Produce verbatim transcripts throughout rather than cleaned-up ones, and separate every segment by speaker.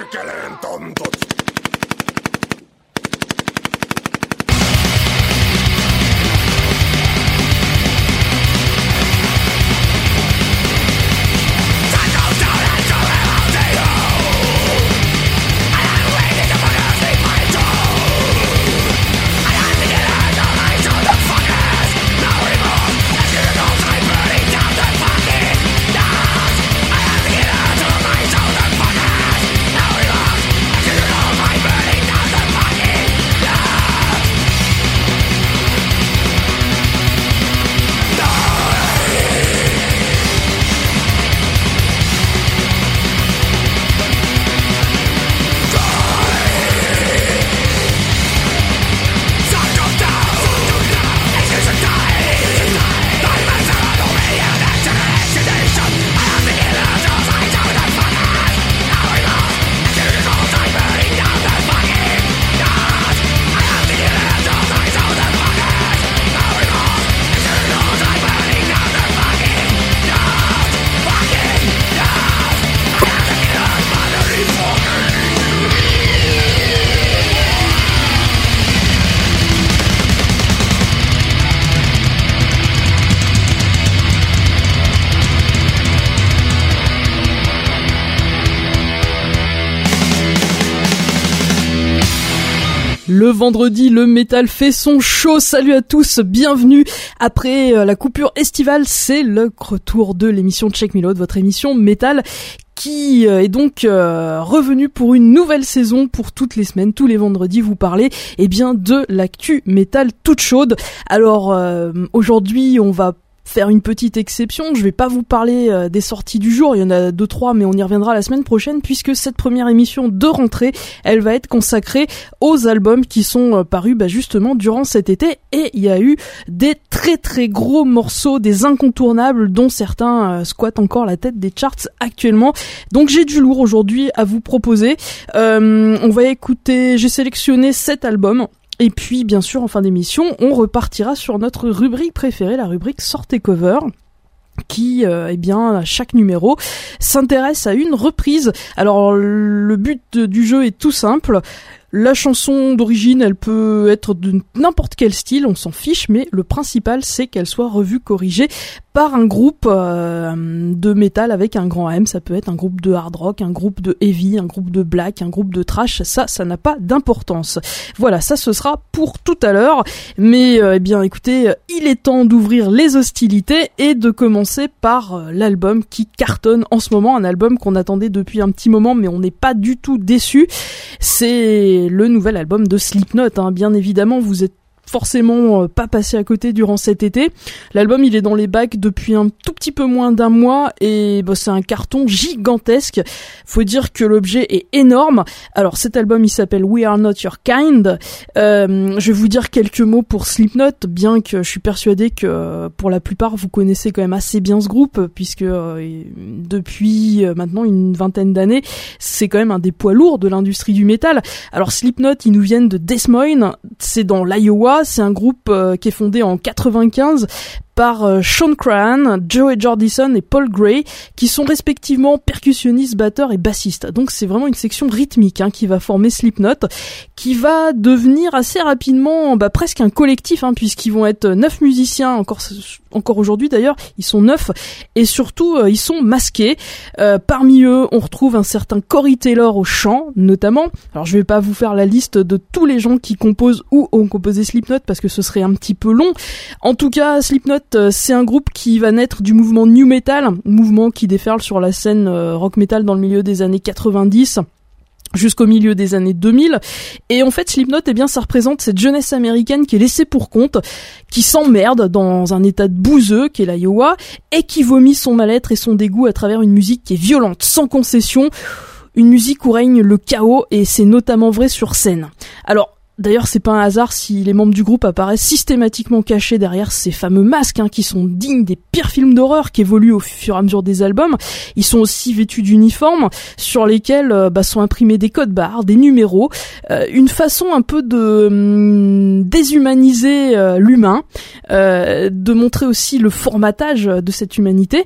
Speaker 1: perkeleen tontut.
Speaker 2: Le vendredi, le métal fait son show. Salut à tous, bienvenue. Après euh, la coupure estivale, c'est le retour de l'émission Check Me Load, votre émission métal qui euh, est donc euh, revenue pour une nouvelle saison pour toutes les semaines, tous les vendredis, vous parlez eh bien de l'actu métal toute chaude. Alors euh, aujourd'hui, on va faire une petite exception, je vais pas vous parler euh, des sorties du jour, il y en a deux trois mais on y reviendra la semaine prochaine puisque cette première émission de rentrée, elle va être consacrée aux albums qui sont euh, parus bah, justement durant cet été, et il y a eu des très très gros morceaux, des incontournables dont certains euh, squattent encore la tête des charts actuellement. Donc j'ai du lourd aujourd'hui à vous proposer. Euh, on va écouter, j'ai sélectionné sept albums. Et puis, bien sûr, en fin d'émission, on repartira sur notre rubrique préférée, la rubrique Sortez Cover, qui, euh, eh bien, à chaque numéro, s'intéresse à une reprise. Alors, le but de, du jeu est tout simple. La chanson d'origine, elle peut être de n'importe quel style, on s'en fiche, mais le principal, c'est qu'elle soit revue, corrigée par un groupe euh, de métal avec un grand M. Ça peut être un groupe de hard rock, un groupe de heavy, un groupe de black, un groupe de thrash. Ça, ça n'a pas d'importance. Voilà, ça ce sera pour tout à l'heure. Mais euh, eh bien, écoutez, il est temps d'ouvrir les hostilités et de commencer par euh, l'album qui cartonne en ce moment, un album qu'on attendait depuis un petit moment, mais on n'est pas du tout déçu. C'est le nouvel album de Slipknot, hein. Bien évidemment, vous êtes forcément euh, pas passé à côté durant cet été. L'album, il est dans les bacs depuis un tout petit peu moins d'un mois et bah, c'est un carton gigantesque. Faut dire que l'objet est énorme. Alors cet album, il s'appelle We Are Not Your Kind. Euh, je vais vous dire quelques mots pour Slipknot, bien que je suis persuadée que euh, pour la plupart vous connaissez quand même assez bien ce groupe, puisque euh, depuis euh, maintenant une vingtaine d'années, c'est quand même un des poids lourds de l'industrie du métal. Alors Slipknot, ils nous viennent de Des Moines, c'est dans l'Iowa. C'est un groupe euh, qui est fondé en quatre-vingt-quinze par euh, Sean Crahan, Joey Jordison et Paul Gray, qui sont respectivement percussionnistes, batteurs et bassistes. Donc c'est vraiment une section rythmique hein, qui va former Slipknot, qui va devenir assez rapidement bah, presque un collectif, hein, puisqu'ils vont être neuf musiciens, encore encore aujourd'hui d'ailleurs, ils sont neuf, et surtout euh, ils sont masqués. Euh, parmi eux, on retrouve un certain Corey Taylor au chant, notamment. Alors je vais pas vous faire la liste de tous les gens qui composent ou ont composé Slipknot, parce que ce serait un petit peu long. En tout cas, Slipknot, c'est un groupe qui va naître du mouvement New Metal, mouvement qui déferle sur la scène euh, rock metal dans le milieu des années quatre-vingt-dix jusqu'au milieu des années deux mille. Et en fait, Slipknot, eh bien, ça représente cette jeunesse américaine qui est laissée pour compte, qui s'emmerde dans un état de bouseux, qui est l'Iowa, et qui vomit son mal-être et son dégoût à travers une musique qui est violente, sans concession, une musique où règne le chaos, et c'est notamment vrai sur scène. Alors, d'ailleurs, c'est pas un hasard si les membres du groupe apparaissent systématiquement cachés derrière ces fameux masques hein, qui sont dignes des pires films d'horreur qui évoluent au fur et à mesure des albums. Ils sont aussi vêtus d'uniformes sur lesquels euh, bah, sont imprimés des codes barres, des numéros, euh, une façon un peu de hum, déshumaniser euh, l'humain, euh, de montrer aussi le formatage de cette humanité.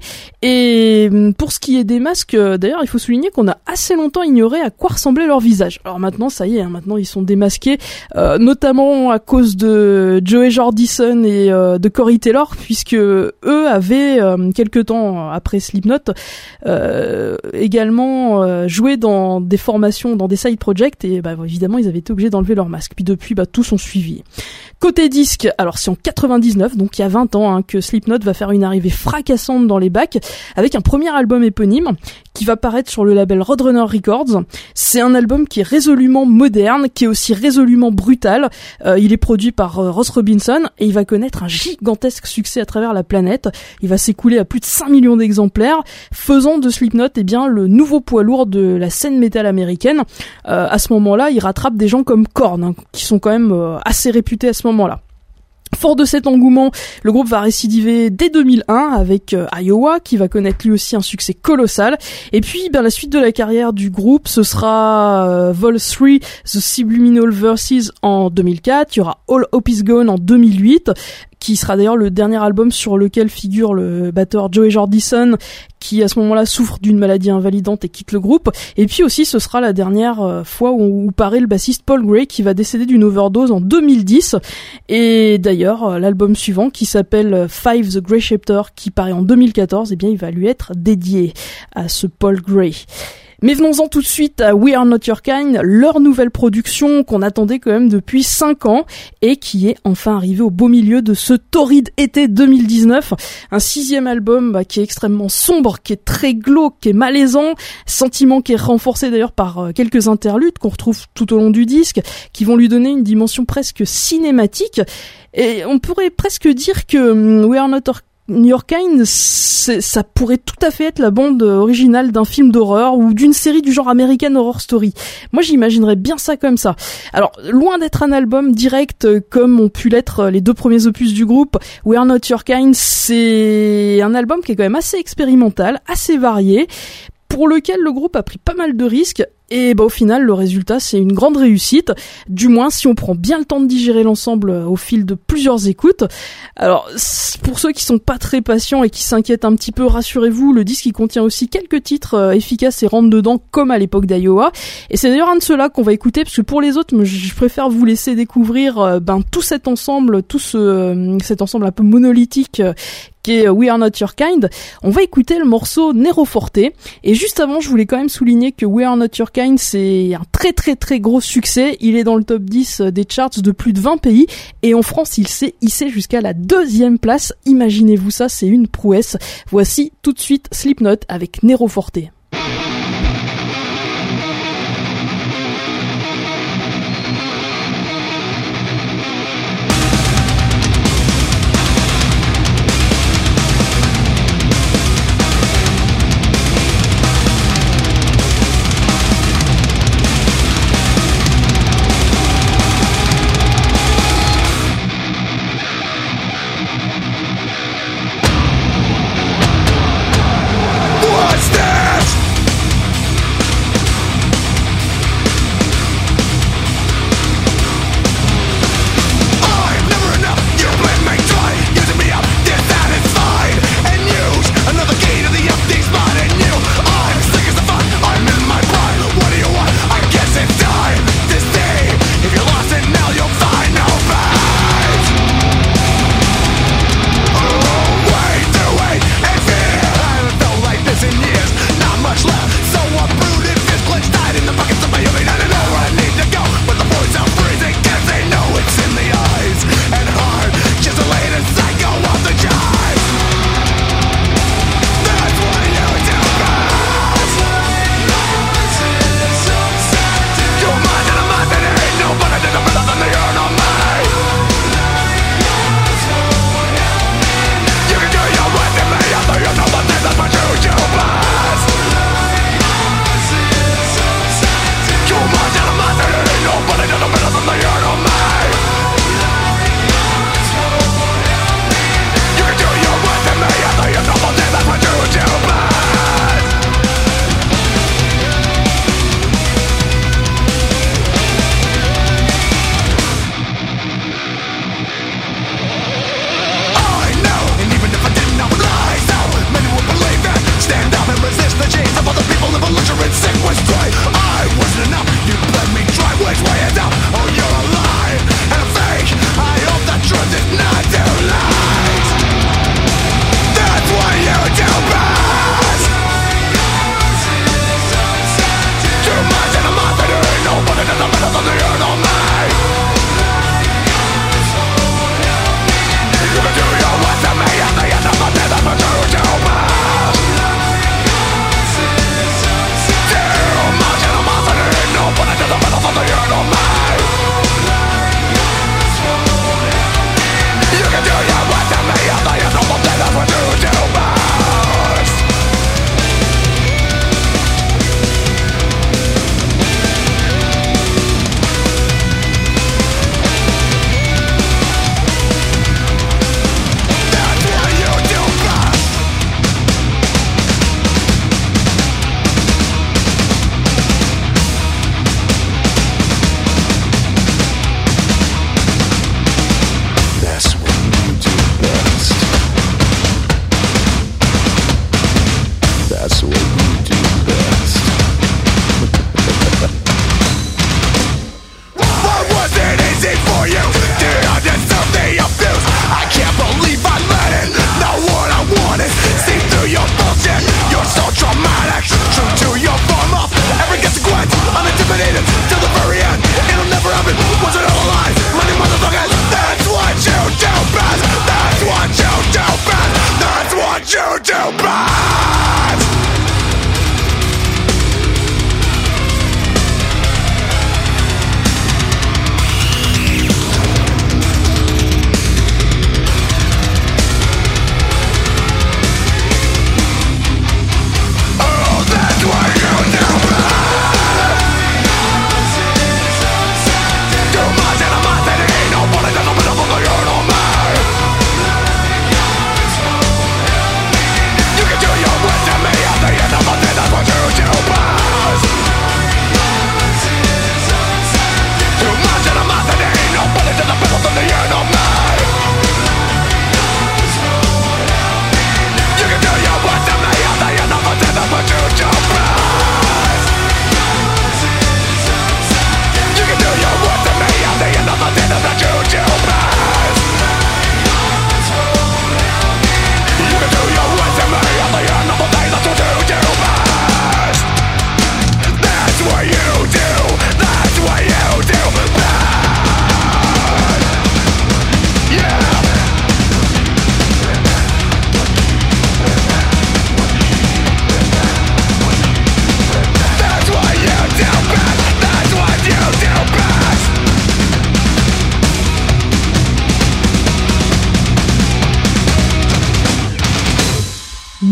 Speaker 2: Et pour ce qui est des masques, euh, d'ailleurs, il faut souligner qu'on a assez longtemps ignoré à quoi ressemblait leur visage. Alors maintenant, ça y est, hein, maintenant ils sont démasqués, euh, notamment à cause de Joey Jordison et euh, de Corey Taylor, puisque eux avaient, euh, quelque temps après Slipknot, euh, également euh, joué dans des formations, dans des side projects, et bah, évidemment ils avaient été obligés d'enlever leur masque. Puis depuis, bah, tous ont suivi. Côté disque, alors c'est en quatre-vingt-dix-neuf, donc il y a vingt ans, hein, que Slipknot va faire une arrivée fracassante dans les bacs, avec un premier album éponyme, qui va paraître sur le label Roadrunner Records. C'est un album qui est résolument moderne, qui est aussi résolument brutal. Euh, il est produit par euh, Ross Robinson, et il va connaître un gigantesque succès à travers la planète. Il va s'écouler à plus de cinq millions d'exemplaires, faisant de Slipknot eh bien, le nouveau poids lourd de la scène métal américaine. Euh, à ce moment-là, il rattrape des gens comme Korn, hein, qui sont quand même euh, assez réputés à ce moment-là. Fort de cet engouement, le groupe va récidiver dès deux mille un avec euh, Iowa, qui va connaître lui aussi un succès colossal. Et puis, ben, la suite de la carrière du groupe, ce sera euh, Vol trois, The Subliminal Verses en deux mille quatre, il y aura All Hope Is Gone en deux mille huit, qui sera d'ailleurs le dernier album sur lequel figure le batteur Joey Jordison, qui à ce moment-là souffre d'une maladie invalidante et quitte le groupe. Et puis aussi, ce sera la dernière euh, fois où, où paraît le bassiste Paul Gray, qui va décéder d'une overdose en deux mille dix. Et d'ailleurs, euh, l'album suivant, qui s'appelle Five The Grey Chapter, qui paraît en deux mille quatorze, eh bien, il va lui être dédié à ce Paul Gray. Mais venons-en tout de suite à We Are Not Your Kind, leur nouvelle production qu'on attendait quand même depuis cinq ans et qui est enfin arrivée au beau milieu de ce torride été deux mille dix-neuf. Un sixième album bah, qui est extrêmement sombre, qui est très glauque, qui est malaisant, sentiment qui est renforcé d'ailleurs par euh, quelques interludes qu'on retrouve tout au long du disque, qui vont lui donner une dimension presque cinématique. Et on pourrait presque dire que um, We Are Not Your Your Kind, c'est, ça pourrait tout à fait être la bande originale d'un film d'horreur ou d'une série du genre American Horror Story. Moi, j'imaginerais bien ça comme ça. Alors, loin d'être un album direct comme ont pu l'être les deux premiers opus du groupe, We Are Not Your Kind, c'est un album qui est quand même assez expérimental, assez varié, pour lequel le groupe a pris pas mal de risques. Et bah au final, le résultat, c'est une grande réussite, du moins si on prend bien le temps de digérer l'ensemble au fil de plusieurs écoutes. Alors, pour ceux qui sont pas très patients et qui s'inquiètent un petit peu, rassurez-vous, le disque il contient aussi quelques titres euh, efficaces et rentre dedans, comme à l'époque d'Iowa. Et c'est d'ailleurs un de ceux-là qu'on va écouter, parce que pour les autres, je préfère vous laisser découvrir euh, ben tout cet ensemble, tout ce euh, cet ensemble un peu monolithique euh, qui est We Are Not Your Kind. On va écouter le morceau Nero Forte. Et juste avant, je voulais quand même souligner que We Are Not Your Kind, c'est un très très très gros succès. Il est dans le top dix des charts de plus de vingt pays. Et en France, il s'est hissé jusqu'à la deuxième place. Imaginez-vous ça, c'est une prouesse. Voici tout de suite Slipknot avec Nero Forte.
Speaker 1: What's this?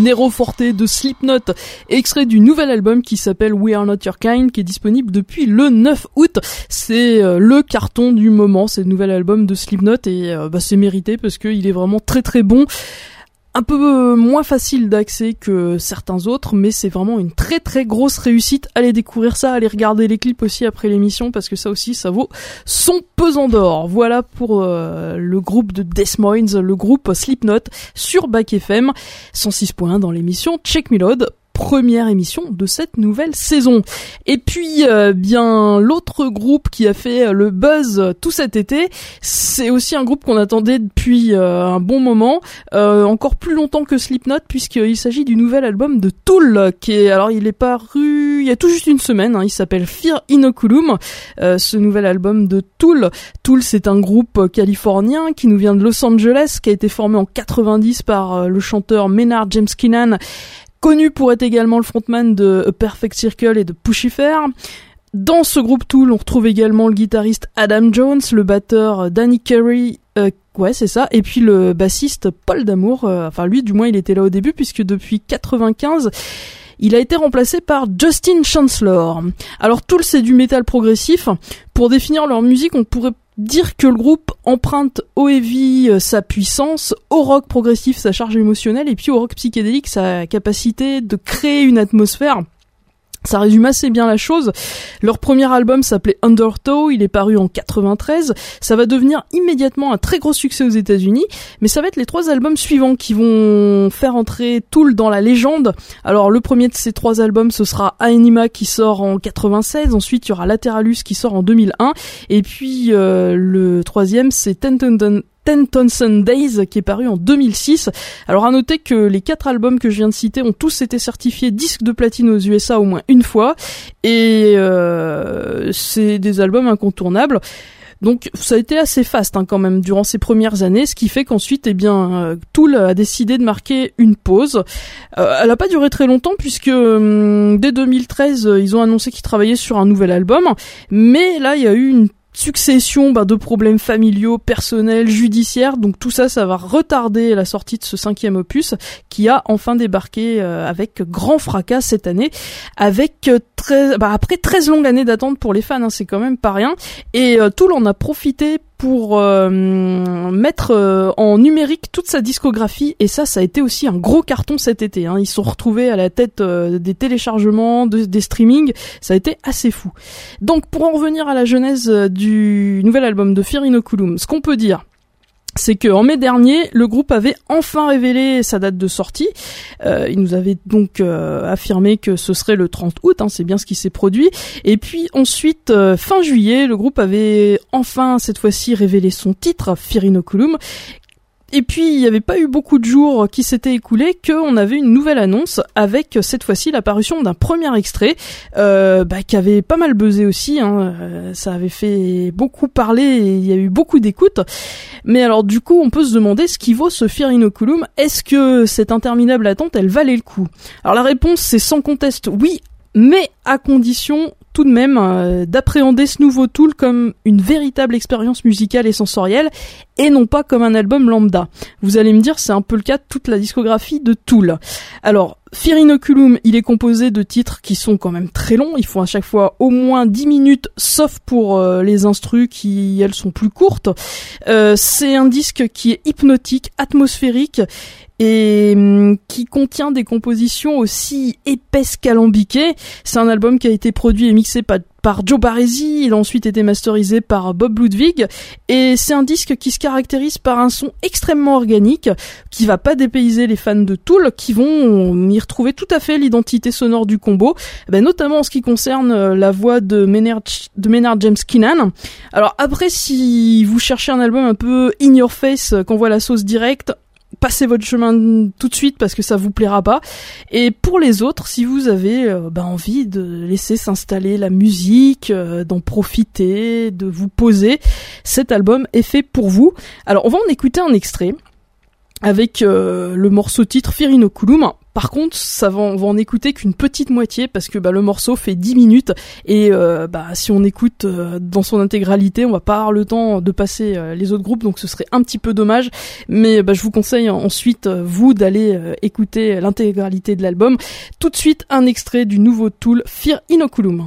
Speaker 2: Nero Forte de Slipknot, extrait du nouvel album qui s'appelle We Are Not Your Kind, qui est disponible depuis le neuf août. C'est euh, le carton du moment, c'est le nouvel album de Slipknot, et euh, bah, c'est mérité parce qu'il est vraiment très très bon. Un peu moins facile d'accès que certains autres, mais c'est vraiment une très très grosse réussite. Allez découvrir ça, allez regarder les clips aussi après l'émission, parce que ça aussi, ça vaut son pesant d'or. Voilà pour euh, le groupe de Des Moines, le groupe Slipknot, sur Back F M, cent six point un dans l'émission Check Me Load, première émission de cette nouvelle saison. Et puis euh, bien l'autre groupe qui a fait le buzz tout cet été, c'est aussi un groupe qu'on attendait depuis euh, un bon moment, euh, encore plus longtemps que Slipknot, puisqu'il s'agit du nouvel album de Tool, qui est, alors il est paru il y a tout juste une semaine, hein, il s'appelle Fear Inoculum, euh, ce nouvel album de Tool. Tool, c'est un groupe californien qui nous vient de Los Angeles, qui a été formé en quatre-vingt-dix par euh, le chanteur Maynard James Keenan, connu pour être également le frontman de A Perfect Circle et de Puscifer. Dans ce groupe Tool, on retrouve également le guitariste Adam Jones, le batteur Danny Carey, euh, ouais c'est ça, et puis le bassiste Paul D'Amour, euh, enfin lui du moins il était là au début, puisque depuis quatre-vingt-quinze, il a été remplacé par Justin Chancellor. Alors Tool, c'est du métal progressif. Pour définir leur musique, on pourrait dire que le groupe emprunte au heavy euh, sa puissance, au rock progressif sa charge émotionnelle, et puis au rock psychédélique sa capacité de créer une atmosphère. Ça résume assez bien la chose. Leur premier album s'appelait Undertow, il est paru en quatre-vingt-treize. Ça va devenir immédiatement un très gros succès aux États-Unis, mais ça va être les trois albums suivants qui vont faire entrer Tool dans la légende. Alors le premier de ces trois albums, ce sera Anima qui sort en quatre-vingt-seize, ensuite il y aura Lateralus qui sort en deux mille un, et puis euh, le troisième c'est Tenton Ten Thousand Days qui est paru en deux mille six. Alors à noter que les quatre albums que je viens de citer ont tous été certifiés disques de platine aux U S A au moins une fois, et euh, c'est des albums incontournables. Donc ça a été assez faste hein, quand même durant ces premières années, ce qui fait qu'ensuite eh bien euh, Tool a décidé de marquer une pause. Euh, elle a pas duré très longtemps, puisque euh, dès deux mille treize euh, ils ont annoncé qu'ils travaillaient sur un nouvel album, mais là il y a eu une succession bah, de problèmes familiaux, personnels, judiciaires, donc tout ça, ça va retarder la sortie de ce cinquième opus qui a enfin débarqué euh, avec grand fracas cette année, avec euh, treize, bah, après treize longues années d'attente pour les fans, hein, c'est quand même pas rien, et euh, Tool en a profité pour euh, mettre euh, en numérique toute sa discographie, et ça, ça a été aussi un gros carton cet été, hein. Ils se sont retrouvés à la tête euh, des téléchargements, de, des streamings, ça a été assez fou. Donc pour en revenir à la genèse euh, du nouvel album de Fear Inoculum, ce qu'on peut dire, c'est que en mai dernier, le groupe avait enfin révélé sa date de sortie. Euh, il nous avait donc euh, affirmé que ce serait le trente août, hein, c'est bien ce qui s'est produit. Et puis ensuite, euh, fin juillet, le groupe avait enfin cette fois-ci révélé son titre, Fear Inoculum. Et puis, il n'y avait pas eu beaucoup de jours qui s'étaient écoulés qu'on avait une nouvelle annonce avec, cette fois-ci, l'apparition d'un premier extrait euh, bah, qui avait pas mal buzzé aussi. Hein. Euh, ça avait fait beaucoup parler et il y a eu beaucoup d'écoutes. Mais alors, du coup, on peut se demander ce qui vaut ce Fear Inoculum. Est-ce que cette interminable attente, elle valait le coup? Alors, la réponse, c'est sans conteste oui, mais à condition tout de même euh, d'appréhender ce nouveau Tool comme une véritable expérience musicale et sensorielle, et non pas comme un album lambda. Vous allez me dire, c'est un peu le cas de toute la discographie de Tool. Alors, Fear Inoculum, il est composé de titres qui sont quand même très longs, ils font à chaque fois au moins dix minutes, sauf pour euh, les instrus qui, elles, sont plus courtes. Euh, c'est un disque qui est hypnotique, atmosphérique, et hum, qui contient des compositions aussi épaisses qu'alambiquées. C'est un album qui a été produit et mixé par, par Joe Barresi, il a ensuite été masterisé par Bob Ludwig, et c'est un disque qui se caractérise par un son extrêmement organique, qui va pas dépayser les fans de Tool, qui vont y retrouver tout à fait l'identité sonore du combo, ben, notamment en ce qui concerne la voix de Maynard, de Maynard James Keenan. Alors après, si vous cherchez un album un peu in your face, qu'on voit la sauce directe, passez votre chemin tout de suite parce que ça vous plaira pas. Et pour les autres, si vous avez euh, bah, envie de laisser s'installer la musique, euh, d'en profiter, de vous poser, cet album est fait pour vous. Alors on va en écouter un extrait. avec euh, le morceau titre Fear Inoculum. Par contre, ça va, on va en écouter qu'une petite moitié parce que bah, le morceau fait dix minutes et euh, bah, si on écoute euh, dans son intégralité, on va pas avoir le temps de passer euh, les autres groupes, donc ce serait un petit peu dommage. Mais bah, je vous conseille ensuite, euh, vous, d'aller euh, écouter l'intégralité de l'album. Tout de suite, un extrait du nouveau Tool, Fear Inoculum.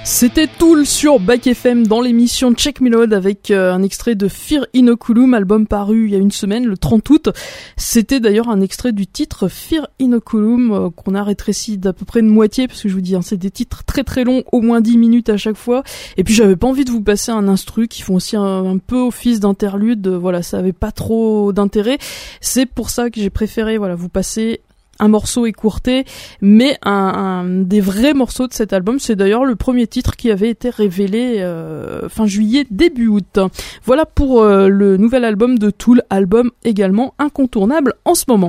Speaker 2: C'était Tool sur Back F M dans l'émission Check Me Load avec euh, un extrait de Fear Inoculum, album paru il y a une semaine, le trente août. C'était d'ailleurs un extrait du titre Fear Inoculum euh, qu'on a rétréci d'à peu près de moitié parce que je vous dis, hein, c'est des titres très très longs, au moins dix minutes à chaque fois. Et puis j'avais pas envie de vous passer un instru qui font aussi un, un peu office d'interlude. Voilà, ça avait pas trop d'intérêt. C'est pour ça que j'ai préféré voilà vous passer un morceau écourté, mais un, un des vrais morceaux de cet album. C'est d'ailleurs le premier titre qui avait été révélé euh, fin juillet, début août. Voilà pour euh, le nouvel album de Tool, album également incontournable en ce moment.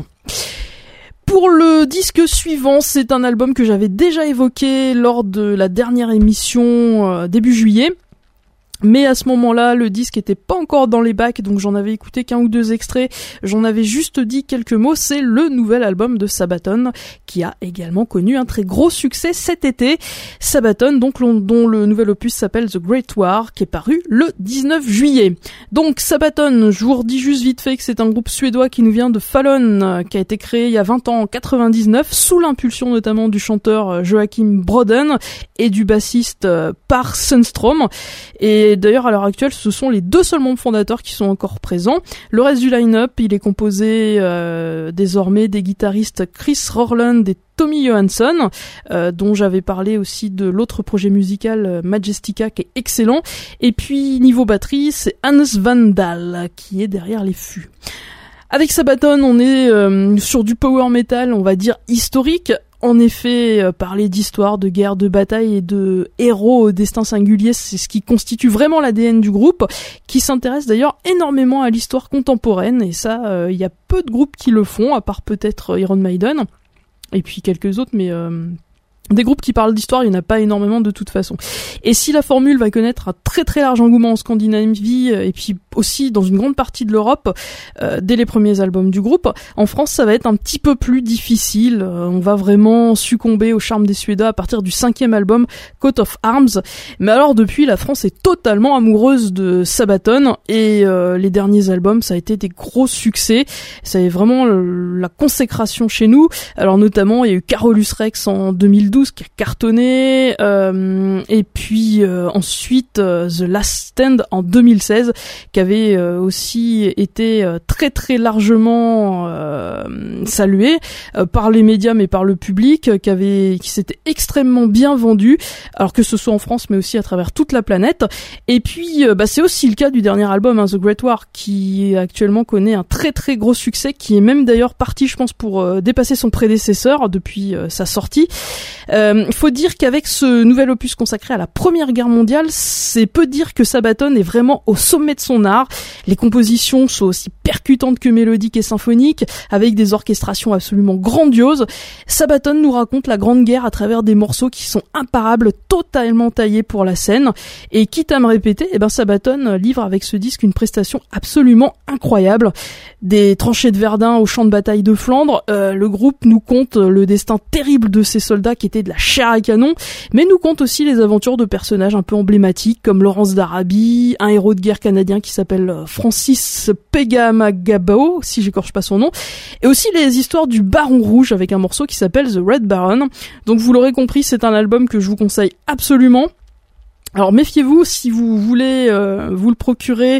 Speaker 2: Pour le disque suivant, c'est un album que j'avais déjà évoqué lors de la dernière émission euh, début juillet. Mais à ce moment-là, le disque était pas encore dans les bacs, donc j'en avais écouté qu'un ou deux extraits. J'en avais juste dit quelques mots. C'est le nouvel album de Sabaton, qui a également connu un très gros succès cet été. Sabaton, donc, dont le nouvel opus s'appelle The Great War, qui est paru le dix-neuf juillet. Donc, Sabaton, je vous redis juste vite fait que c'est un groupe suédois qui nous vient de Falun, qui a été créé il y a vingt ans, en quatre-vingt-dix-neuf, sous l'impulsion notamment du chanteur Joachim Broden et du bassiste Per Sundström. Et Et d'ailleurs, à l'heure actuelle, ce sont les deux seuls membres fondateurs qui sont encore présents. Le reste du line-up, il est composé euh, désormais des guitaristes Chris Rorland et Tommy Johansson, euh, dont j'avais parlé aussi de l'autre projet musical euh, Majestica, qui est excellent. Et puis, niveau batterie, c'est Hannes Van Dahl, qui est derrière les fûts. Avec Sabaton, on est euh, sur du power metal, on va dire historique. En effet, euh, parler d'histoire, de guerre, de bataille et de héros au destin singulier, c'est ce qui constitue vraiment l'A D N du groupe, qui s'intéresse d'ailleurs énormément à l'histoire contemporaine, et ça, il euh, y a peu de groupes qui le font, à part peut-être Iron Maiden, et puis quelques autres, mais... Euh Des groupes qui parlent d'histoire, il n'y en a pas énormément de toute façon. Et si la formule va connaître un très très large engouement en Scandinavie, et puis aussi dans une grande partie de l'Europe, euh, dès les premiers albums du groupe, en France ça va être un petit peu plus difficile. Euh, on va vraiment succomber au charme des Suédois à partir du cinquième album, Coat of Arms. Mais alors depuis, la France est totalement amoureuse de Sabaton, et euh, les derniers albums, ça a été des gros succès. Ça est vraiment le, la consécration chez nous. Alors notamment, il y a eu Carolus Rex en deux mille douze qui a cartonné, euh, et puis euh, ensuite euh, The Last Stand en deux mille seize qui avait euh, aussi été euh, très très largement euh, salué euh, par les médias mais par le public, euh, qui avait qui s'était extrêmement bien vendu, alors que ce soit en France mais aussi à travers toute la planète. Et puis euh, bah, c'est aussi le cas du dernier album, hein, The Great War, qui actuellement connaît un très très gros succès, qui est même d'ailleurs parti, je pense, pour euh, dépasser son prédécesseur depuis euh, sa sortie. Il euh, faut dire qu'avec ce nouvel opus consacré à la Première Guerre mondiale, c'est peu dire que Sabaton est vraiment au sommet de son art. Les compositions sont aussi percutantes que mélodiques et symphoniques, avec des orchestrations absolument grandioses. Sabaton nous raconte la Grande Guerre à travers des morceaux qui sont imparables, totalement taillés pour la scène. Et quitte à me répéter, eh ben Sabaton livre avec ce disque une prestation absolument incroyable. Des tranchées de Verdun au champ de bataille de Flandre, euh, le groupe nous conte le destin terrible de ces soldats qui étaient de la chair à canon, mais nous conte aussi les aventures de personnages un peu emblématiques comme Laurence d'Arabie, un héros de guerre canadien qui s'appelle Francis Pegamagabo, si j'écorche pas son nom, et aussi les histoires du Baron Rouge avec un morceau qui s'appelle The Red Baron. Donc vous l'aurez compris, c'est un album que je vous conseille absolument. Alors méfiez-vous, si vous voulez euh, vous le procurer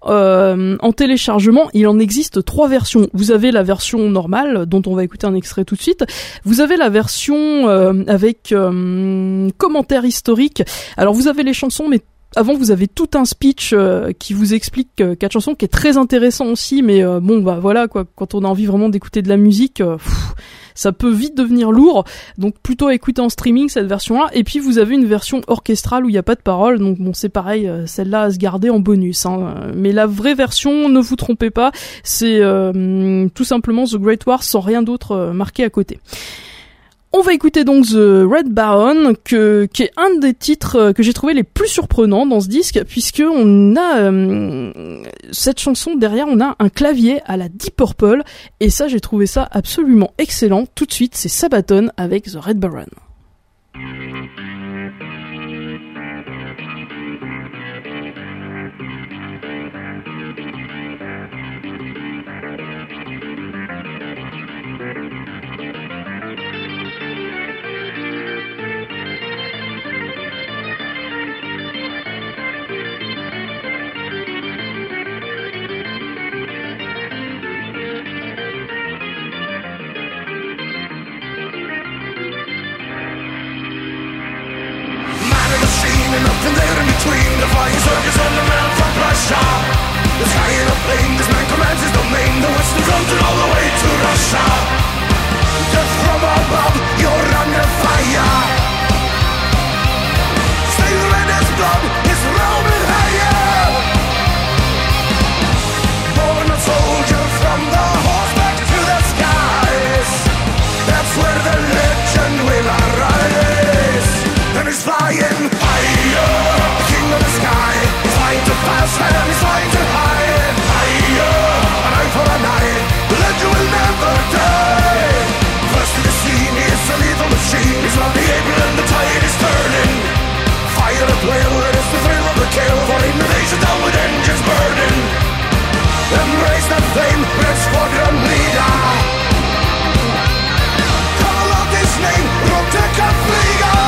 Speaker 2: euh, en téléchargement, il en existe trois versions. Vous avez la version normale, dont on va écouter un extrait tout de suite. Vous avez la version euh, avec euh, commentaire historique. Alors vous avez les chansons, mais avant vous avez tout un speech euh, qui vous explique euh, quatre chansons, qui est très intéressant aussi, mais euh, bon bah voilà quoi, quand on a envie vraiment d'écouter de la musique, euh, pff, ça peut vite devenir lourd, donc plutôt écouter en streaming cette version-là. Et puis vous avez une version orchestrale où il n'y a pas de paroles, donc bon c'est pareil, euh, celle-là à se garder en bonus, hein. Mais la vraie version, ne vous trompez pas, c'est euh, tout simplement The Great War sans rien d'autre euh, marqué à côté. On va écouter donc The Red Baron, que, qui est un des titres que j'ai trouvé les plus surprenants dans ce disque, puisque on a euh, cette chanson derrière, on a un clavier à la Deep Purple, et ça j'ai trouvé ça absolument excellent. Tout de suite, c'est Sabaton avec The Red Baron.
Speaker 1: between the flying circus and the man from Prussia. The sky in a flame, this man commands his domain. The western front and all the way to Russia. Death from above, you're under fire. Stay red as blood, is roaming higher. Born a soldier from the horseback to the skies. That's where the legend will arise. And he's flying higher, the king of the sky. He's flying too fast and he's flying too high. Higher, an eye for an eye. The legend will never die. First to the scene, he's a lethal machine. He's not the April and the tide is turning. Fire at will, it's the thrill of the kill. For invasion down with engines burning. Embrace the flame, red squadron leader. Call out his name, Roteka-Flieger.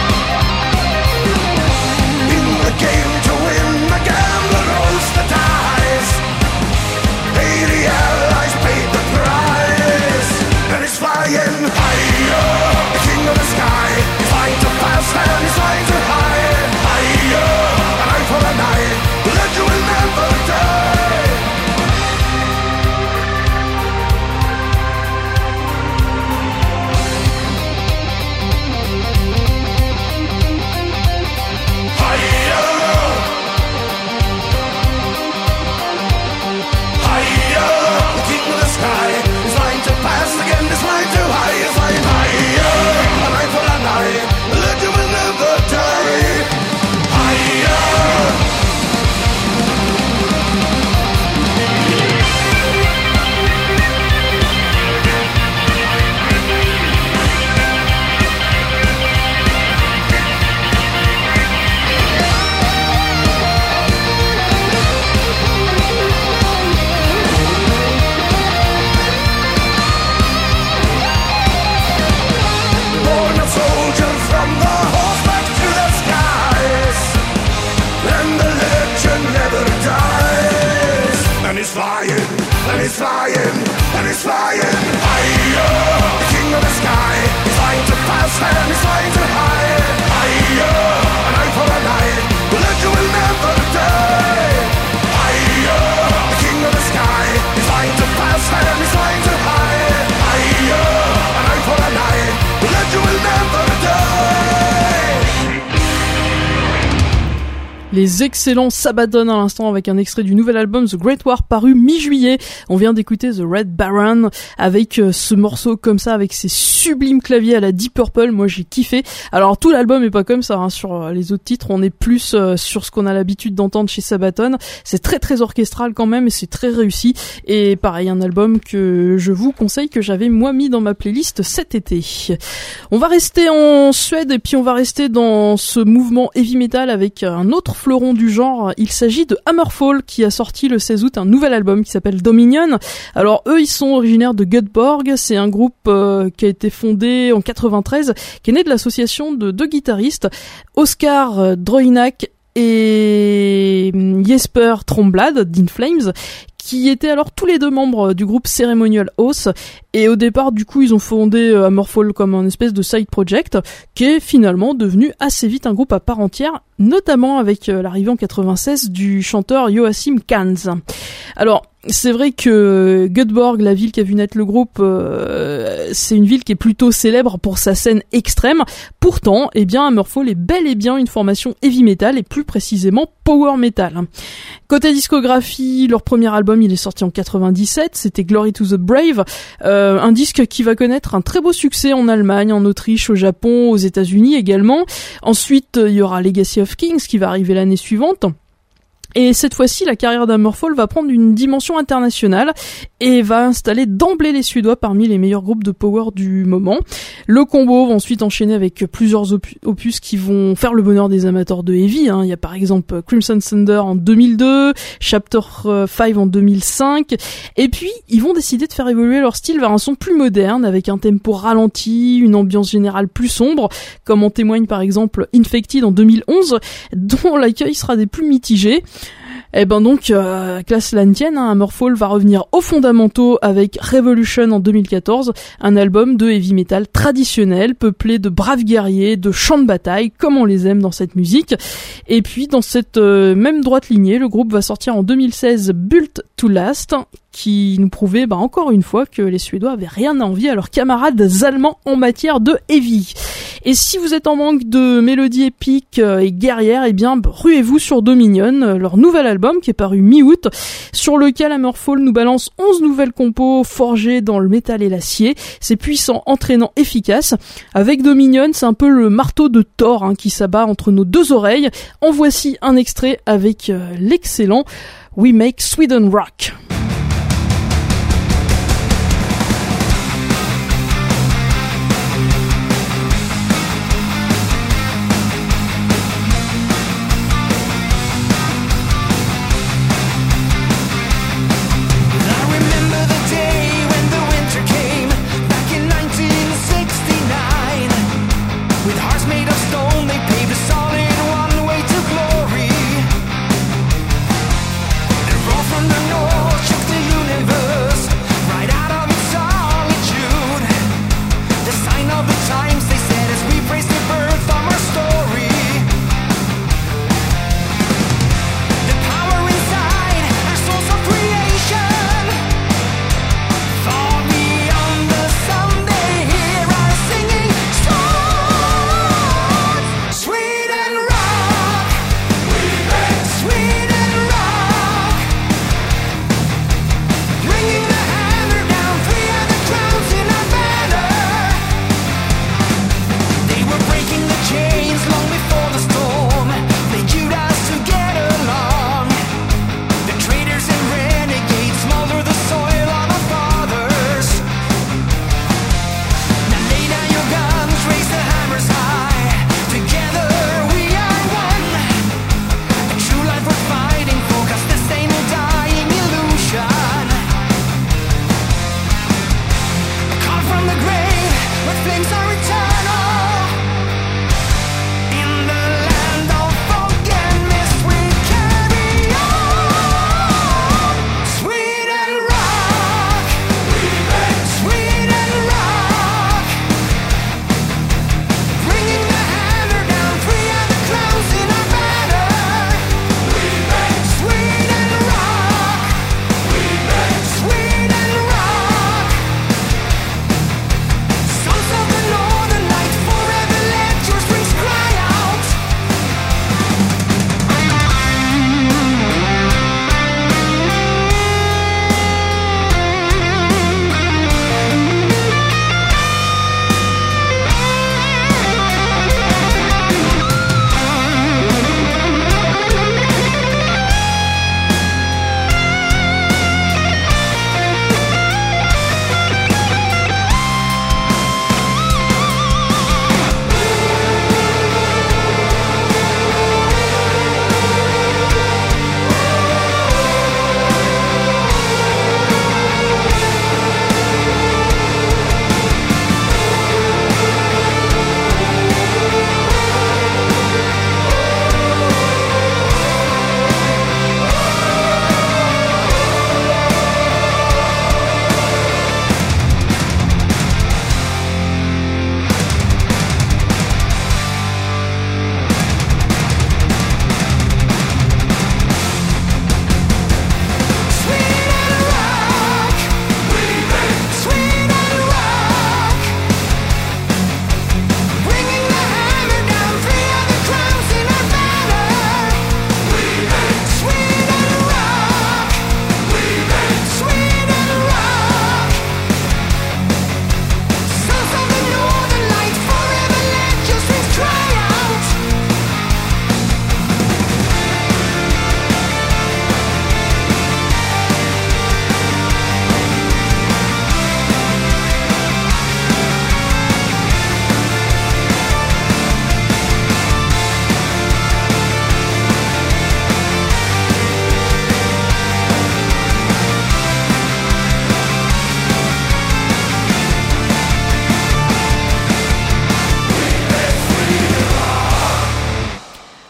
Speaker 1: In the game to win, the gambler rolls the dice. eighty allies paid the price. And he's flying higher, the king of the sky. He's flying too fast and he's flying too high. Higher, an eye for an eye. The legend will never die.
Speaker 2: Les excellents Sabaton à l'instant avec un extrait du nouvel album The Great War paru mi-juillet. On vient d'écouter The Red Baron avec euh, ce morceau comme ça avec ses sublimes claviers à la Deep Purple. Moi j'ai kiffé. Alors tout l'album est pas comme ça hein, sur euh, les autres titres. On est plus euh, sur ce qu'on a l'habitude d'entendre chez Sabaton. C'est très très orchestral quand même et c'est très réussi. Et pareil un album que je vous conseille que j'avais moi mis dans ma playlist cet été. On va rester en Suède et puis on va rester dans ce mouvement heavy metal avec un autre fleuron du genre. Il s'agit de Hammerfall qui a sorti le seize août un nouvel album qui s'appelle Dominion. Alors eux ils sont originaires de Göteborg, c'est un groupe euh, qui a été fondé en quatre-vingt-treize, qui est né de l'association de deux guitaristes, Oscar Droynak et Jesper Tromblad d'In Flames, qui étaient alors tous les deux membres du groupe Ceremonial Oath. Et au départ, du coup, ils ont fondé Hammerfall comme un espèce de side project, qui est finalement devenu assez vite un groupe à part entière, notamment avec l'arrivée en quatre-vingt-seize du chanteur Joachim Kahns. Alors, c'est vrai que Göteborg, la ville qui a vu naître le groupe, euh, c'est une ville qui est plutôt célèbre pour sa scène extrême. Pourtant, eh bien, Hammerfall est bel et bien une formation heavy metal et plus précisément power metal. Côté discographie, leur premier album, il est sorti en quatre-vingt-dix-sept, c'était Glory to the Brave, euh, un disque qui va connaître un très beau succès en Allemagne, en Autriche, au Japon, aux États-Unis également. Ensuite, il y aura Legacy of Kings qui va arriver l'année suivante. Et cette fois-ci, la carrière d'Hammerfall va prendre une dimension internationale et va installer d'emblée les Suédois parmi les meilleurs groupes de power du moment. Le combo va ensuite enchaîner avec plusieurs opus, opus qui vont faire le bonheur des amateurs de heavy. Hein. Il y a par exemple Crimson Thunder en deux mille deux, Chapter cinq en deux mille cinq. Et puis, ils vont décider de faire évoluer leur style vers un son plus moderne avec un tempo ralenti, une ambiance générale plus sombre, comme en témoigne par exemple Infected en deux mille onze, dont l'accueil sera des plus mitigés. Eh ben donc, euh, classe la tienne, hein, Hammerfall va revenir aux fondamentaux avec Revolution en deux mille quatorze, un album de heavy metal traditionnel, peuplé de braves guerriers, de chants de bataille, comme on les aime dans cette musique. Et puis, dans cette euh, même droite lignée, le groupe va sortir en deux mille seize Built to Last, qui nous prouvait bah, encore une fois que les Suédois avaient rien à envier à leurs camarades allemands en matière de heavy. Et si vous êtes en manque de mélodies épiques et guerrières, eh bien ruez-vous sur Dominion, leur nouvel album qui est paru mi-août, sur lequel Hammerfall nous balance onze nouvelles compos forgées dans le métal et l'acier. C'est puissant, entraînant, efficace. Avec Dominion, c'est un peu le marteau de Thor hein, qui s'abat entre nos deux oreilles. En voici un extrait avec euh, l'excellent We Make Sweden Rock.
Speaker 1: From the north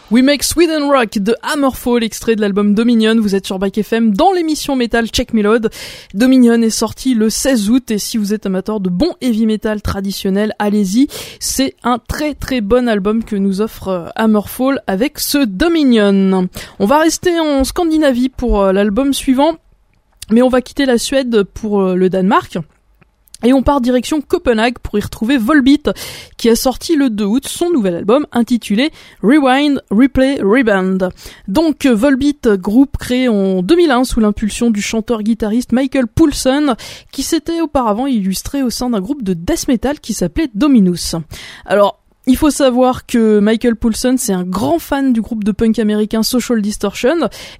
Speaker 2: We Make Sweden Rock de Hammerfall, extrait de l'album Dominion. Vous êtes sur Bike F M dans l'émission Metal Check Me Load. Dominion est sorti le seize août et si vous êtes amateur de bon heavy metal traditionnel, allez-y. C'est un très très bon album que nous offre Hammerfall avec ce Dominion. On va rester en Scandinavie pour l'album suivant, mais on va quitter la Suède pour le Danemark. Et on part direction Copenhague pour y retrouver Volbeat, qui a sorti le deux août son nouvel album intitulé Rewind, Replay, Rebound. Donc Volbeat, groupe créé en deux mille un sous l'impulsion du chanteur-guitariste Michael Poulsen, qui s'était auparavant illustré au sein d'un groupe de death metal qui s'appelait Dominus. Alors, il faut savoir que Michael Poulsen, c'est un grand fan du groupe de punk américain Social Distortion,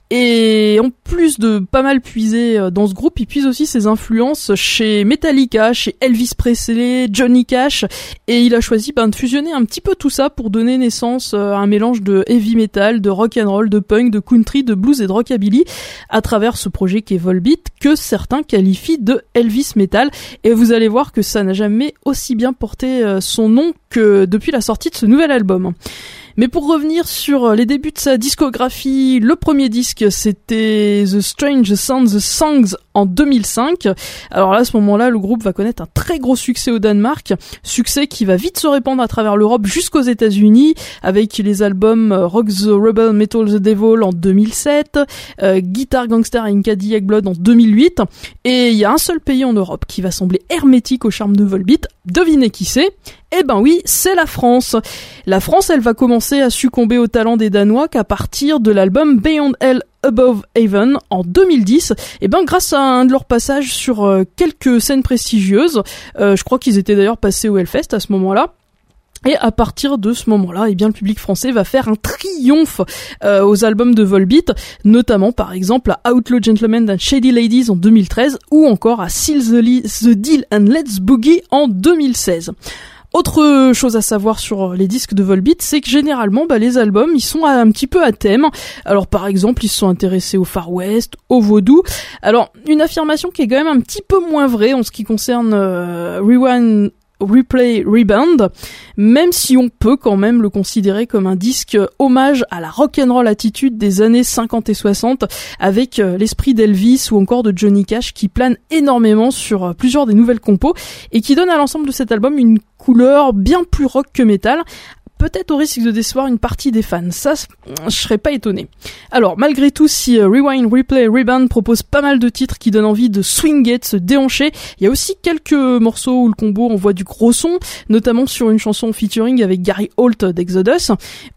Speaker 2: et en plus de pas mal puiser dans ce groupe, il puise aussi ses influences chez Metallica, chez Elvis Presley, Johnny Cash, et il a choisi ben, de fusionner un petit peu tout ça pour donner naissance à un mélange de heavy metal, de rock and roll, de punk, de country, de blues et de rockabilly à travers ce projet qui est Volbeat, que certains qualifient de Elvis metal, et vous allez voir que ça n'a jamais aussi bien porté son nom que depuis la sortie de ce nouvel album. Mais pour revenir sur les débuts de sa discographie, le premier disque c'était The Strange Sounds The Songs en deux mille cinq. Alors là, à ce moment-là, le groupe va connaître un très gros succès au Danemark, succès qui va vite se répandre à travers l'Europe jusqu'aux États-Unis avec les albums Rock the Rebel, Metal the Devil en deux mille sept, euh, Guitar Gangster and Cadillac Blood en deux mille huit, et il y a un seul pays en Europe qui va sembler hermétique au charme de Volbeat. Devinez qui c'est ? Eh ben oui, c'est la France. La France, elle va commencer à succomber au talent des Danois qu'à partir de l'album Beyond Hell Above Heaven en deux mille dix, et ben grâce à un de leurs passages sur euh, quelques scènes prestigieuses, euh, je crois qu'ils étaient d'ailleurs passés au Hellfest à ce moment-là. Et à partir de ce moment-là, eh bien le public français va faire un triomphe euh, aux albums de Volbeat, notamment par exemple à Outlaw Gentlemen and Shady Ladies en deux mille treize ou encore à Seal the, Li- the Deal and Let's Boogie en deux mille seize. Autre chose à savoir sur les disques de Volbeat, c'est que généralement, bah, les albums, ils sont un petit peu à thème. Alors, par exemple, ils se sont intéressés au Far West, au vaudou. Alors, une affirmation qui est quand même un petit peu moins vraie en ce qui concerne euh, Rewind, Replay, Rebound, même si on peut quand même le considérer comme un disque hommage à la rock'n'roll attitude des années cinquante et soixante, avec euh, l'esprit d'Elvis ou encore de Johnny Cash qui plane énormément sur euh, plusieurs des nouvelles compos et qui donne à l'ensemble de cet album une couleur bien plus rock que métal, peut-être au risque de décevoir une partie des fans. Ça, je serais pas étonné. Alors, malgré tout, si euh, Rewind, Replay, Rebound propose pas mal de titres qui donnent envie de swinger, de se déhancher, il y a aussi quelques morceaux où le combo envoie du gros son, notamment sur une chanson featuring avec Gary Holt d'Exodus,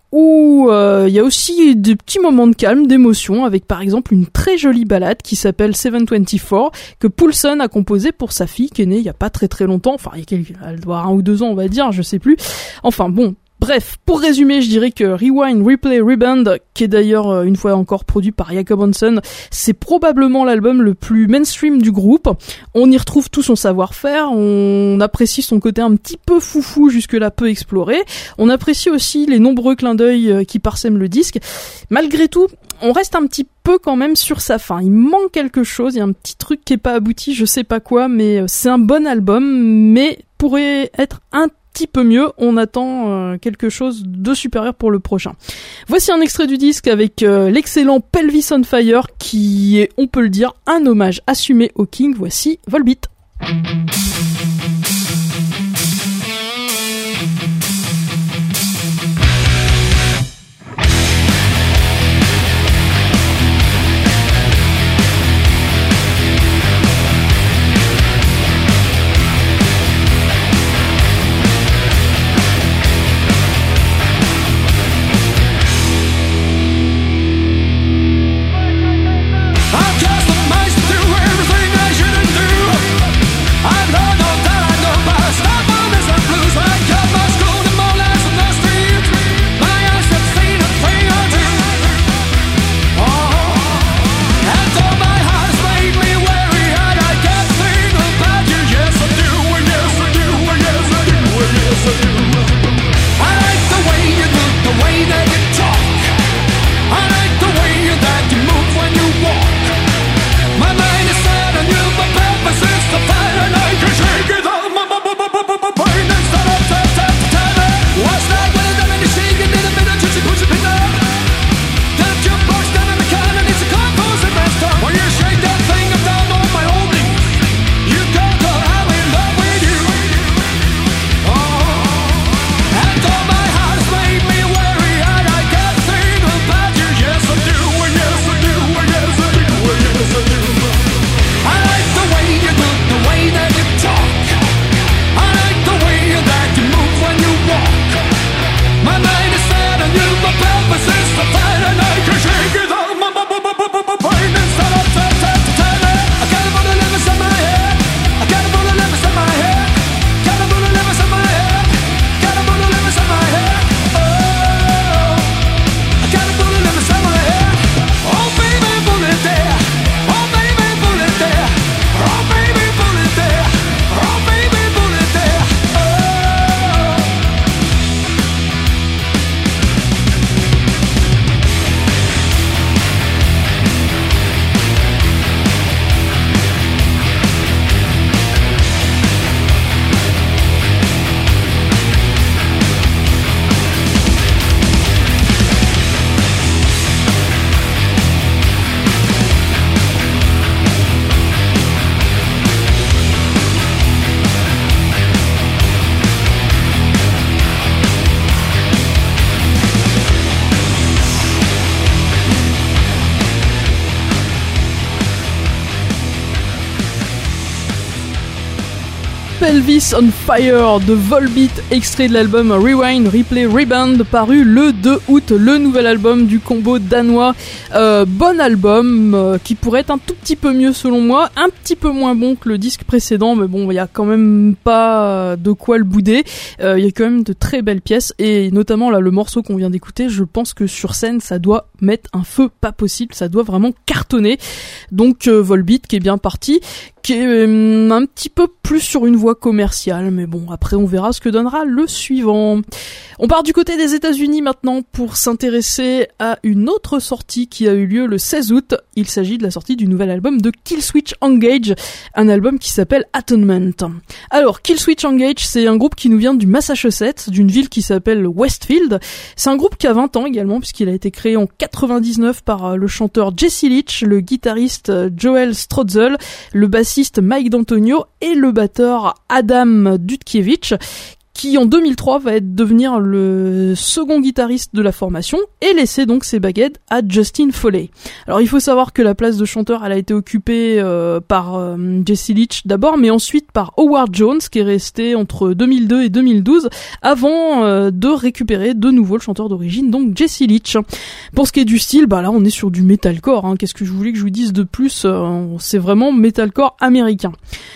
Speaker 2: où il euh, y a aussi des petits moments de calme, d'émotion, avec par exemple une très jolie ballade qui s'appelle sept cent vingt-quatre, que Poulsen a composée pour sa fille, qui est née il y a pas très très longtemps, enfin, il y a quelques, elle doit avoir un ou deux ans, on va dire, je sais plus. Enfin, bon. Bref, pour résumer, je dirais que Rewind, Replay, Rebound, qui est d'ailleurs une fois encore produit par Jacob Hansen, c'est probablement l'album le plus mainstream du groupe. On y retrouve tout son savoir-faire, on apprécie son côté un petit peu foufou jusque-là peu exploré, on apprécie aussi les nombreux clins d'œil qui parsèment le disque. Malgré tout, on reste un petit peu quand même sur sa fin. Il manque quelque chose, il y a un petit truc qui est pas abouti, je sais pas quoi, mais c'est un bon album, mais pourrait être un petit peu mieux, on attend euh, quelque chose de supérieur pour le prochain. Voici un extrait du disque avec euh, l'excellent Pelvis on Fire qui est, on peut le dire, un hommage assumé au King. Voici Volbeat.
Speaker 1: I've customized to do everything I shouldn't do. I've
Speaker 2: Pelvis on Fire de Volbeat, extrait de l'album Rewind, Replay, Rebound, paru le deux août, le nouvel album du combo danois. Euh, bon album, euh, qui pourrait être un tout petit peu mieux selon moi, un petit peu moins bon que le disque précédent, mais bon, il y a quand même pas de quoi le bouder. Euh, il y a quand même de très belles pièces, et notamment là, le morceau qu'on vient d'écouter, je pense que sur scène, ça doit mettre un feu pas possible, ça doit vraiment cartonner. Donc euh, Volbeat qui est bien parti, qui est euh, un petit peu plus sur une voie commerciale, mais bon, après on verra ce que donnera le suivant. On part du côté des États-Unis maintenant pour s'intéresser à une autre sortie qui a eu lieu le seize août. Il s'agit de la sortie du nouvel album de Killswitch Engage, un album qui s'appelle Atonement. Alors, Killswitch Engage, c'est un groupe qui nous vient du Massachusetts, d'une ville qui s'appelle Westfield. C'est un groupe qui a vingt ans également, puisqu'il a été créé en quatre-vingt-dix-neuf par le chanteur Jesse Leach, le guitariste Joel Strotzel, le bassiste Mike D'Antonio et le batteur Adam Dutkiewicz, qui en deux mille trois va être devenir le second guitariste de la formation et laisser donc ses baguettes à Justin Foley. Alors il faut savoir que la place de chanteur elle a été occupée euh, par euh, Jesse Leach d'abord, mais ensuite par Howard Jones qui est resté entre deux mille deux et deux mille douze avant euh, de récupérer de nouveau le chanteur d'origine, donc Jesse Leach. Pour ce qui est du style, bah là on est sur du metalcore, hein. Qu'est-ce que je voulais que je vous dise de plus, euh, c'est vraiment metalcore américain.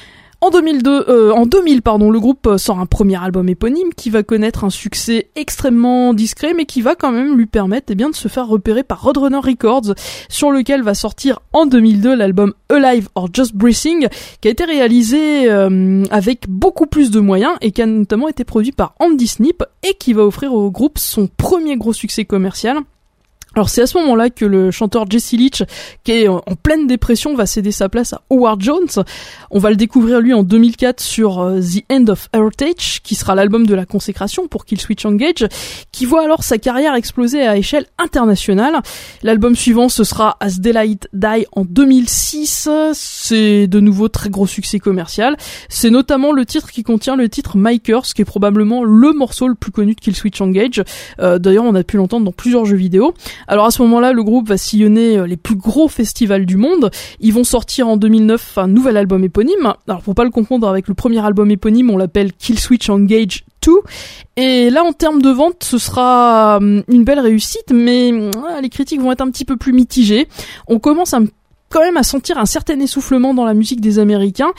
Speaker 2: En deux mille deux, euh, en deux mille, pardon, le groupe sort un premier album éponyme qui va connaître un succès extrêmement discret, mais qui va quand même lui permettre, eh bien, de se faire repérer par Roadrunner Records, sur lequel va sortir en deux mille deux l'album Alive or Just Breathing, qui a été réalisé euh, avec beaucoup plus de moyens et qui a notamment été produit par Andy Snip et qui va offrir au groupe son premier gros succès commercial. Alors c'est à ce moment-là que le chanteur Jesse Leach, qui est en pleine dépression, va céder sa place à Howard Jones. On va le découvrir lui en deux mille quatre sur uh, The End of Heritage, qui sera l'album de la consécration pour Killswitch Engage, qui voit alors sa carrière exploser à échelle internationale. L'album suivant, ce sera As Daylight Die en deux mille six. C'est de nouveau très gros succès commercial. C'est notamment le titre qui contient le titre My Curse, qui est probablement le morceau le plus connu de Killswitch Engage. Euh, d'ailleurs, on a pu l'entendre dans plusieurs jeux vidéo. Alors à ce moment-là, le groupe va sillonner les plus gros festivals du monde. Ils vont sortir en deux mille neuf un nouvel album éponyme. Alors pour pas le confondre avec le premier album éponyme, on l'appelle Killswitch Engage deux. Et là, en termes de vente, ce sera une belle réussite, mais les critiques vont être un petit peu plus mitigées. On commence à quand même à sentir un certain essoufflement dans la musique des Américains,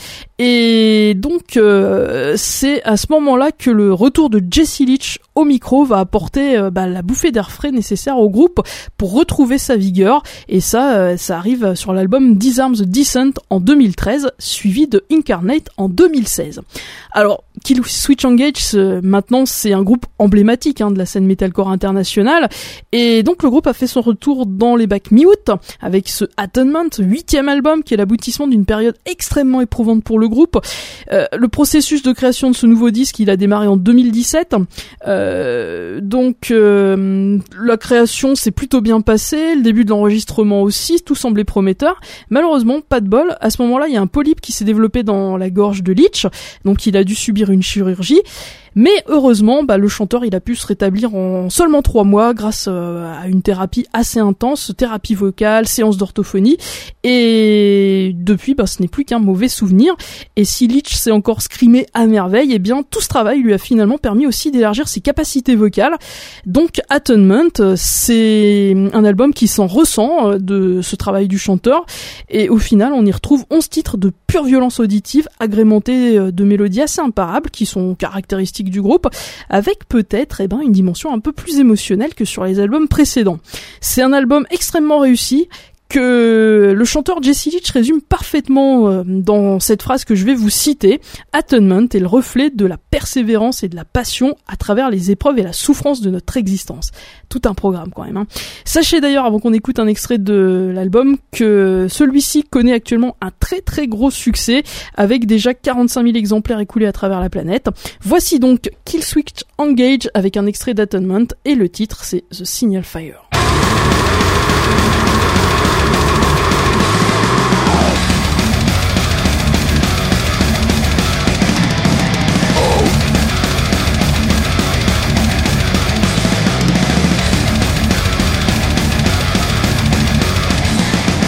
Speaker 2: et donc euh, c'est à ce moment-là que le retour de Jesse Leach au micro va apporter euh, bah, la bouffée d'air frais nécessaire au groupe pour retrouver sa vigueur, et ça euh, ça arrive sur l'album Disarm the Decent en deux mille treize, suivi de Incarnate en deux mille seize. Alors Killswitch Engage, euh, maintenant c'est un groupe emblématique hein, de la scène metalcore internationale, et donc le groupe a fait son retour dans les bacs mi-août avec ce Atonement, huitième album qui est l'aboutissement d'une période extrêmement éprouvante pour le groupe. Euh, le processus de création de ce nouveau disque, il a démarré en deux mille dix-sept. Euh, donc euh, la création s'est plutôt bien passée, le début de l'enregistrement aussi, tout semblait prometteur. Malheureusement, pas de bol. À ce moment-là, il y a un polype qui s'est développé dans la gorge de Leach, donc il a dû subir une chirurgie. Mais heureusement, bah, le chanteur il a pu se rétablir en seulement trois mois grâce euh, à une thérapie assez intense, thérapie vocale, séance d'orthophonie, et depuis, bah, ce n'est plus qu'un mauvais souvenir. Et si Leach s'est encore scrimé à merveille, eh bien tout ce travail lui a finalement permis aussi d'élargir ses capacités vocales. Donc Atonement, c'est un album qui s'en ressent de ce travail du chanteur, et au final on y retrouve onze titres de pure violence auditive, agrémentés de mélodies assez imparables qui sont caractéristiques du groupe, avec peut-être eh ben, une dimension un peu plus émotionnelle que sur les albums précédents. C'est un album extrêmement réussi, que le chanteur Jesse Leach résume parfaitement euh, dans cette phrase que je vais vous citer. Atonement est le reflet de la persévérance et de la passion à travers les épreuves et la souffrance de notre existence. Tout un programme quand même. Hein. Sachez d'ailleurs, avant qu'on écoute un extrait de l'album, que celui-ci connaît actuellement un très très gros succès, avec déjà quarante-cinq mille exemplaires écoulés à travers la planète. Voici donc Killswitch Engage avec un extrait d'Atonement, et le titre c'est The Signal Fire.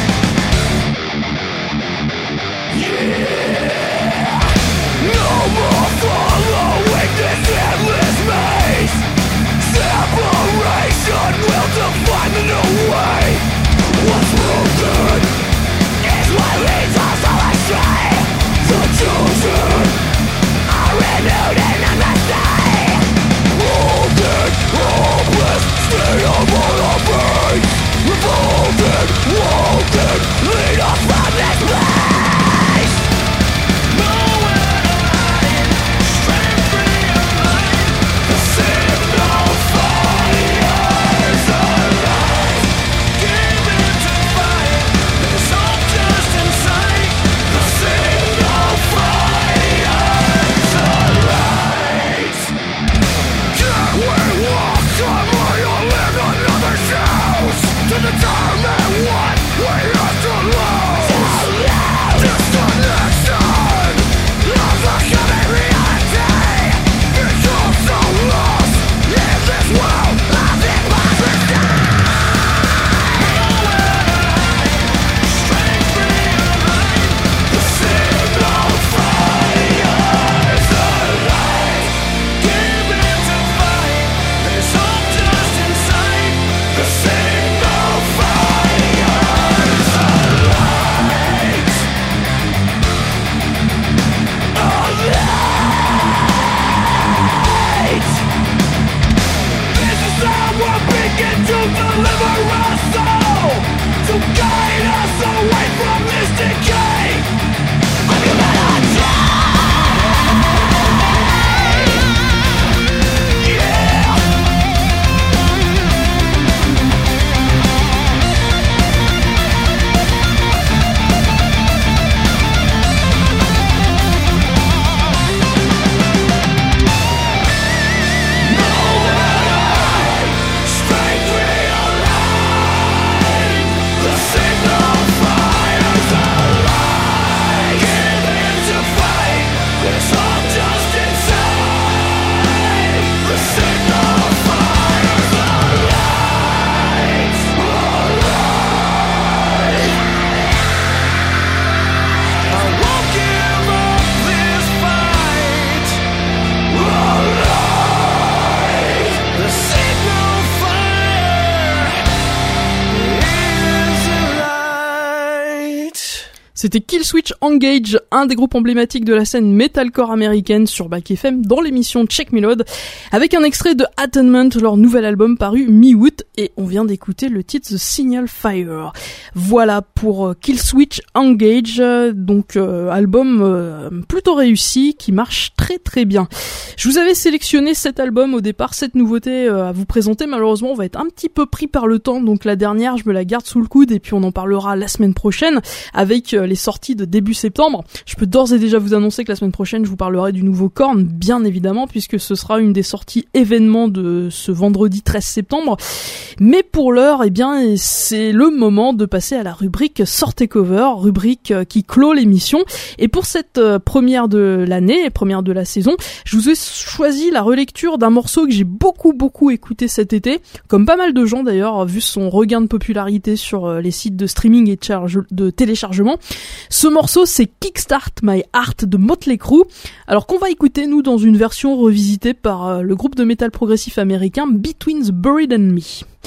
Speaker 1: No more
Speaker 2: C'était Killswitch Engage, un des groupes emblématiques de la scène metalcore américaine sur Back F M dans l'émission Check Me Load, avec un extrait de Atonement, leur nouvel album paru mi-août, et on vient d'écouter le titre The Signal Fire. Voilà pour Killswitch Engage, donc euh, album euh, plutôt réussi, qui marche très très bien. Je vous avais sélectionné cet album au départ, cette nouveauté euh, à vous présenter. Malheureusement, on va être un petit peu pris par le temps, donc la dernière, je me la garde sous le coude, et puis on en parlera la semaine prochaine, avec euh, les sorties de début septembre. Je peux d'ores et déjà vous annoncer que la semaine prochaine, je vous parlerai du nouveau Korn, bien évidemment, puisque ce sera une des sorties événements de ce vendredi treize septembre. Mais pour l'heure, eh bien, c'est le moment de passer à la rubrique Sortez Cover, rubrique qui clôt l'émission. Et pour cette première de l'année, première de la saison, je vous ai choisi la relecture d'un morceau que j'ai beaucoup beaucoup écouté cet été, comme pas mal de gens d'ailleurs, vu son regain de popularité sur les sites de streaming et de, charge- de téléchargement. Ce morceau, c'est Kickstart My Heart de Motley Crue, alors qu'on va écouter nous dans une version revisitée par le groupe de métal progressif américain Between the Buried and Me.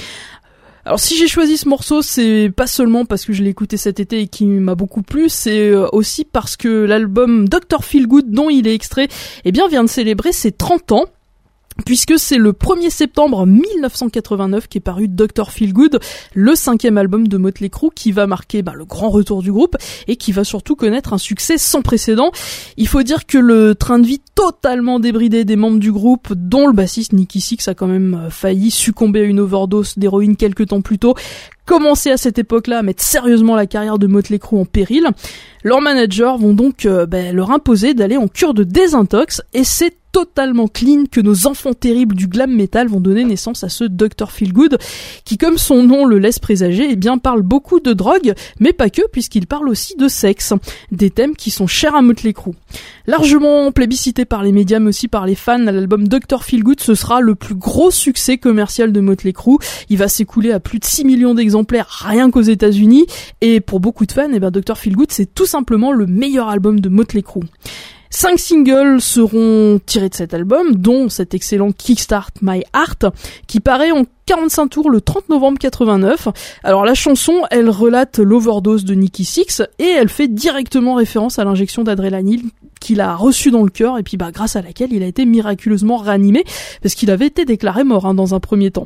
Speaker 2: Alors si j'ai choisi ce morceau, c'est pas seulement parce que je l'ai écouté cet été et qui m'a beaucoup plu, c'est aussi parce que l'album docteur Feelgood dont il est extrait, eh bien vient de célébrer ses trente ans. Puisque c'est le premier septembre mille neuf cent quatre-vingt-neuf qu'est paru docteur Feelgood, le cinquième album de Motley Crue qui va marquer bah, le grand retour du groupe et qui va surtout connaître un succès sans précédent. Il faut dire que le train de vie totalement débridé des membres du groupe, dont le bassiste Nikki Sixx a quand même failli succomber à une overdose d'héroïne quelques temps plus tôt, commençait à cette époque-là à mettre sérieusement la carrière de Motley Crue en péril. Leurs managers vont donc euh, bah, leur imposer d'aller en cure de désintox, et c'est totalement clean que nos enfants terribles du glam metal vont donner naissance à ce docteur Feelgood, qui, comme son nom le laisse présager, eh bien parle beaucoup de drogue, mais pas que, puisqu'il parle aussi de sexe, des thèmes qui sont chers à Motley Crue. Largement plébiscité par les médias, mais aussi par les fans, l'album docteur Feelgood, ce sera le plus gros succès commercial de Motley Crue. Il va s'écouler à plus de six millions d'exemplaires rien qu'aux États-Unis, et pour beaucoup de fans, eh bien docteur Feelgood, c'est tout simplement le meilleur album de Motley Crue. Cinq singles seront tirés de cet album, dont cet excellent Kickstart My Heart, qui paraît en quarante-cinq tours le trente novembre quatre-vingt-neuf. Alors la chanson, elle relate l'overdose de Nikki Sixx, et elle fait directement référence à l'injection d'adrénaline qu'il a reçue dans le cœur, et puis bah grâce à laquelle il a été miraculeusement réanimé, parce qu'il avait été déclaré mort hein, dans un premier temps.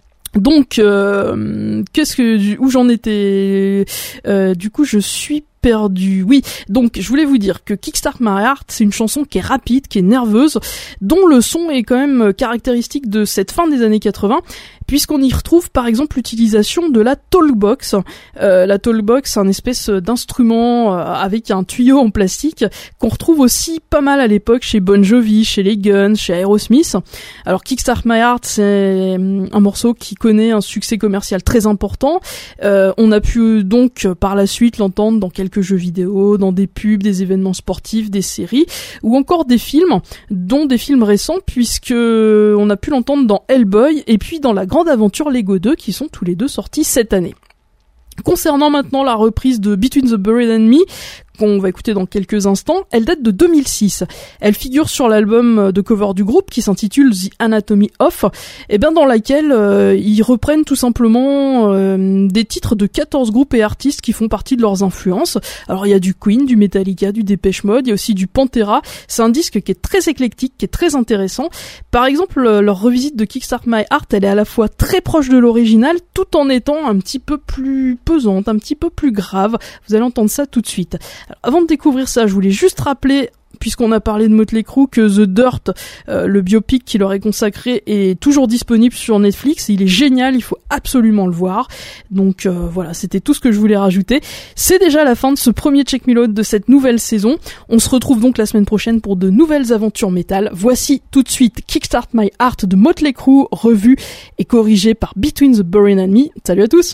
Speaker 2: Donc, euh, qu'est-ce que où j'en étais euh, Du coup, je suis perdu. Oui, donc je voulais vous dire que Kickstart My Heart, c'est une chanson qui est rapide, qui est nerveuse, dont le son est quand même caractéristique de cette fin des années quatre-vingts, puisqu'on y retrouve par exemple l'utilisation de la talkbox. Euh, la talkbox, c'est un espèce d'instrument euh, avec un tuyau en plastique qu'on retrouve aussi pas mal à l'époque chez Bon Jovi, chez les Guns, chez Aerosmith. Alors Kickstart My Heart, c'est un morceau qui connaît un succès commercial très important. Euh, on a pu donc par la suite l'entendre dans quelques jeux vidéo, dans des pubs, des événements sportifs, des séries, ou encore des films, dont des films récents, puisque on a pu l'entendre dans Hellboy et puis dans la grande aventure Lego deux, qui sont tous les deux sortis cette année. Concernant maintenant la reprise de Between the Buried and Me, qu'on va écouter dans quelques instants, elle date de deux mille six. Elle figure sur l'album de cover du groupe qui s'intitule The Anatomy of, et bien dans laquelle euh, ils reprennent tout simplement euh, des titres de quatorze groupes et artistes qui font partie de leurs influences. Alors il y a du Queen, du Metallica, du Depeche Mode, il y a aussi du Pantera. C'est un disque qui est très éclectique, qui est très intéressant. Par exemple, leur revisite de Kickstart My Heart, elle est à la fois très proche de l'original, tout en étant un petit peu plus pesante, un petit peu plus grave. Vous allez entendre ça tout de suite. Alors, avant de découvrir ça, je voulais juste rappeler, puisqu'on a parlé de Motley Crue, que The Dirt, euh, le biopic qui leur est consacré, est toujours disponible sur Netflix. Il est génial, il faut absolument le voir. Donc euh, voilà, c'était tout ce que je voulais rajouter. C'est déjà la fin de ce premier Check Me Load de cette nouvelle saison. On se retrouve donc la semaine prochaine pour de nouvelles aventures métal. Voici tout de suite Kickstart My Heart de Motley Crue, revu et corrigé par Between the Buried and Me. Salut à tous!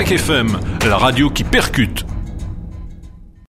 Speaker 3: Rec F M, la radio qui percute.